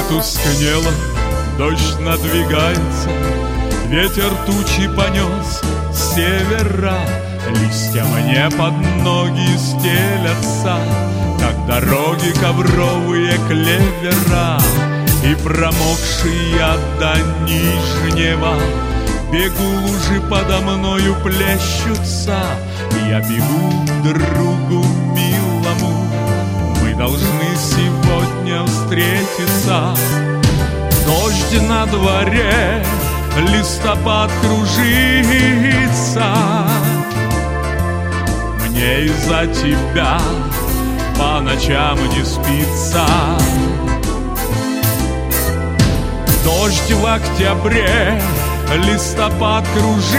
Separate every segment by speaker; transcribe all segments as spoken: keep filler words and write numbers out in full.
Speaker 1: потускнело, дождь надвигается, ветер тучи понес с севера, листья мне под ноги стелятся, как дороги ковровые клевера. И промокший я до нижнего бегу, лужи подо мною плещутся. Я бегу к другу милому, мы должны сегодня встретиться. Дождь на дворе, листопад кружится, мне из-за тебя по ночам не спится. Дождь в октябре, листопад кружится,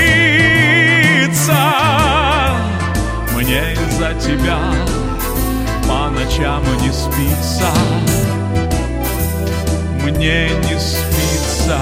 Speaker 1: мне из-за тебя по ночам не спится, мне не спится.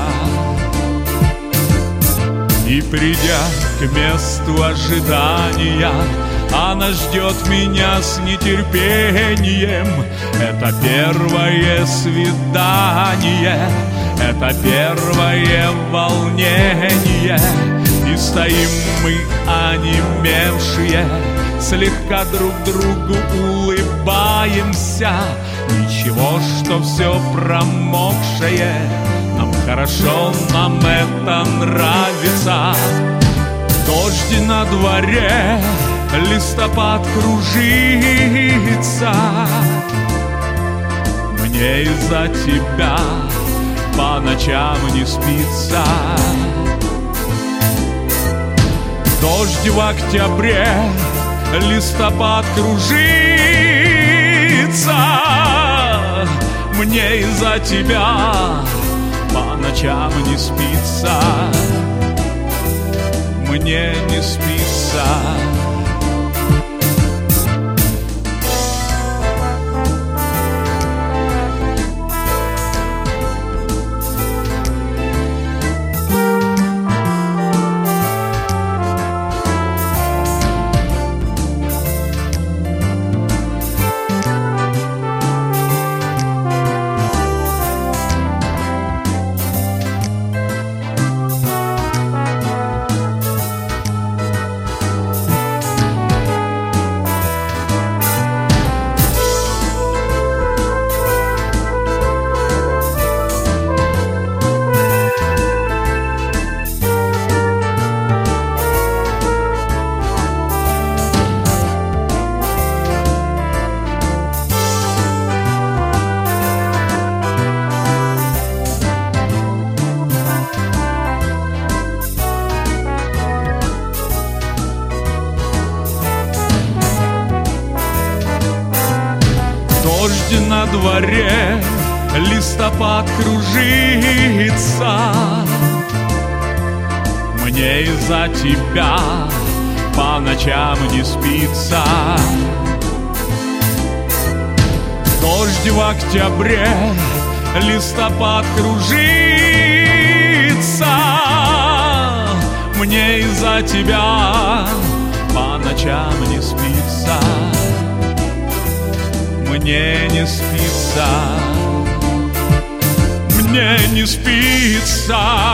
Speaker 1: И придя к месту ожидания, она ждет меня с нетерпением. Это первое свидание, это первое волнение. И стоим мы онемевшие, слегка друг другу улыбаемся. Ничего, что все промокшее, нам хорошо, нам это нравится. Дождь на дворе, листопад кружится, мне из-за тебя по ночам не спится. Дождь в октябре, листопад кружится, мне из-за тебя по ночам не спится, мне не спится. Дождь на дворе, листопад кружится, мне из-за тебя по ночам не спится. Дождь в октябре, листопад кружится, мне из-за тебя по ночам не спится, мне не спится, мне не спится.